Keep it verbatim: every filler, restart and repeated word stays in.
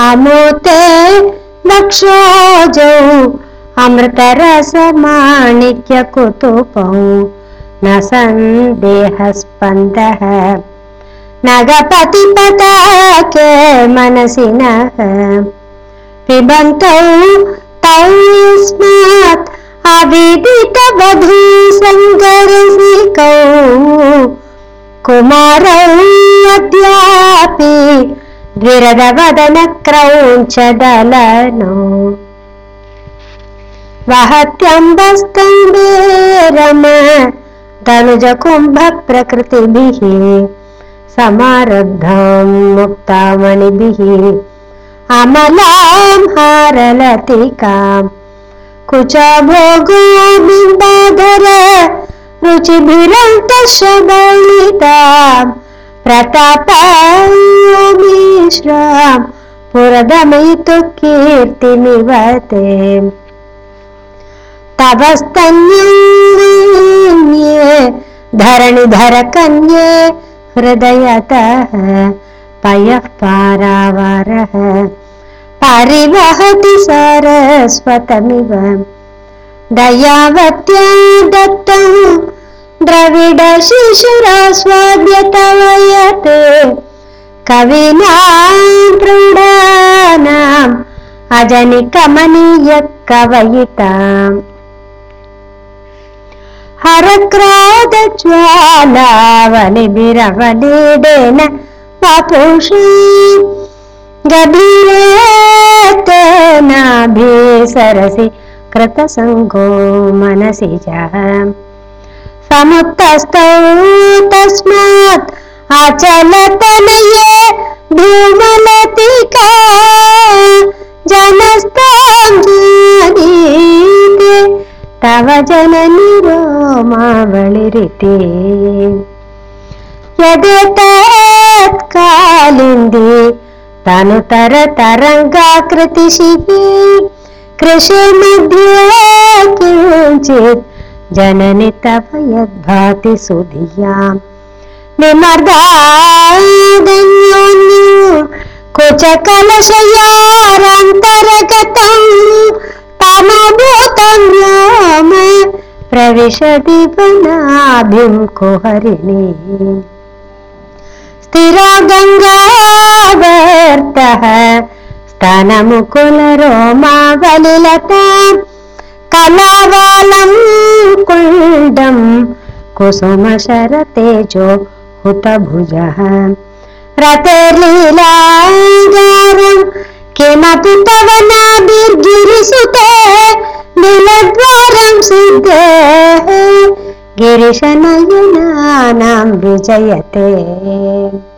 आमोते लक्षोजौ अमृतरस माणिक्य कुतुपौ न संदेहस्पन्दः नगपतिपताके मनसि नः पिबन्तौ तौ स्मात् अविदितवधू सङ्गरसिकौ कुमारौ अद्यापि द्विरदवदनक्रौञ्चदलनौ वहत्यम्बस्तम्बेरम तनुजकुम्भप्रकृतिभिः समारब्धां मुक्तामणिभिः अमलां हारलतिकां कुचभोगो बिम्बाधर रुचिभिरन्तशबलितां प्रतापामिश्रां पुरदमयितु कीर्तिमिवते तवस्तन्ये धरणिधर कन्ये हृदयतः पयः पारावारः परिवहति सरस्वतमिव दयावत्या दत्तं द्रविड शिशुरास्वाद्य तव यत् कविनां प्रौढानाम् अजनिकमनीय कवयिताम् हरक्रोधज्वालावलिभिरवलीडेन वपुषी गभीरेतेनाभिसरसि कृतसङ्गो मनसि च समुत्तस्थौ तस्मात् अचलतनये धूमलतिका जनस्तां जानीते तव जननि रोमावलिरिति यदेतत्कालिन्दी तनुतर तरङ्गाकृतिशिखी कृषिमध्ये किञ्चित् जननि तव यद्भाति सुधियां निमर्दादन्योन्यो कुचकलशयारान्तरगतं तमभूतं राम प्रविशति वनाभिं कुहरिणी स्थिरो गङ्गावर्तः स्तनमुकुलरोमावलिलतां कलावालं कुण्डं कुसुमशरतेजो हुतभुजः रतेर्लीलागारं किमपि तव नाभिर्गिरिसुते नीलद्वारं सिद्धे गिरिशनयनानां विजयते।